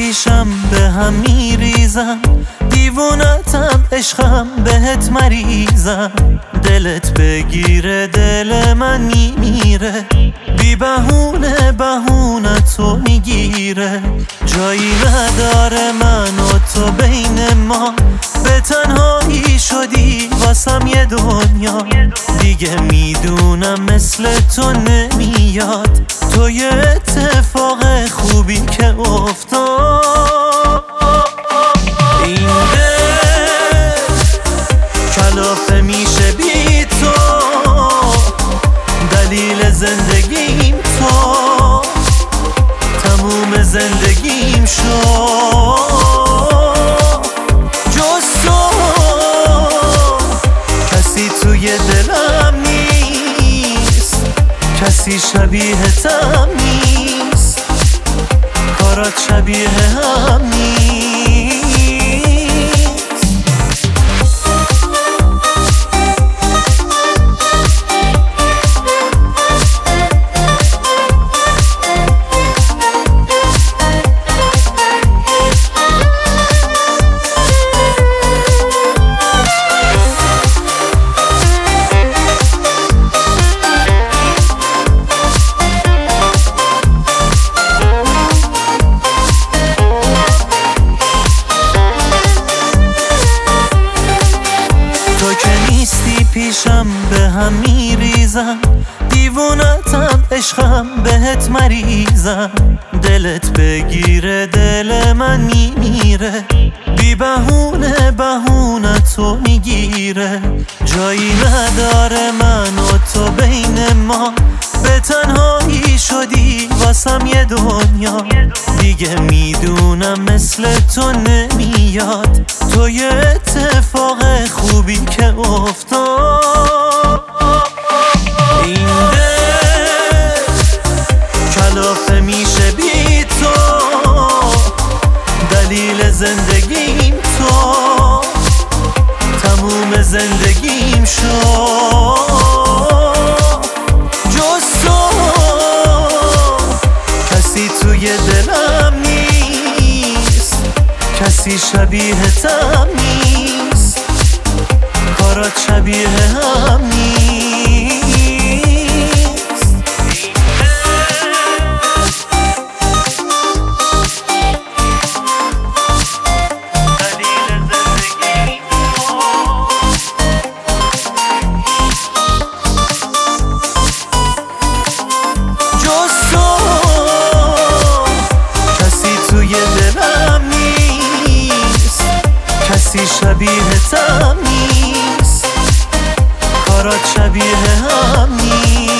پیشم به هم میریزم، دیوونتم عشقم بهت مریضم. دلت بگیره دل من میمیره، بی بهونه بهونتو میگیره. جایی نداره من و تو بین ما، به تنهایی شدی واسم یه دنیا. دیگه میدونم مثل تو نمیاد، تو یه اتفاق خوبی که افتاد. این دل کلافه میشه بی تو، دلیل زندگیم تو، تموم زندگیم شد. جز تو کسی توی دلم نیست، کسی شبیهتم نیست، کارات شبیه هم نیست. پیشم به هم میریزم، دیوونتم عشقم بهت مریضم. دلت بگیره دل من میمیره، بی بهونه بهونتو میگیره. جایی نداره من و تو بین ما، به تنهایی شدی واسم یه دنیا. دیگه میدونم مثل تو نمیاد، تو یه اتفاق خوبی که افتاد. این دل کلافه میشه بی تو، دلیل زندگیم تو، تموم زندگیم شد. جز تو کسی توی دلم نیست، کسی شبیهتم نیست، کارات شبیه هم نیست. کسی شبیهتم نیست، کارات شبیه هم نیست.